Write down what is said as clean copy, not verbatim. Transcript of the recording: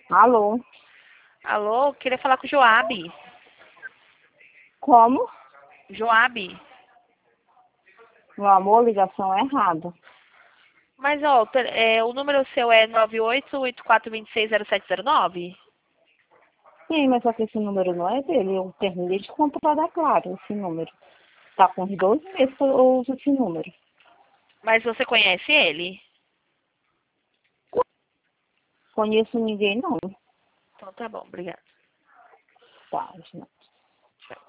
Alô? Alô, queria falar com o Joabe. Como? Joabe. Meu amor, ligação errada. Mas, ó, o número seu é 9884260709? Sim, mas só que esse número não é dele. Eu terminei de comprar da Claro, esse número. Tá com uns 12 meses que eu uso esse número. Mas você conhece ele? Conheço ninguém, não. Então tá bom, obrigada. Tá,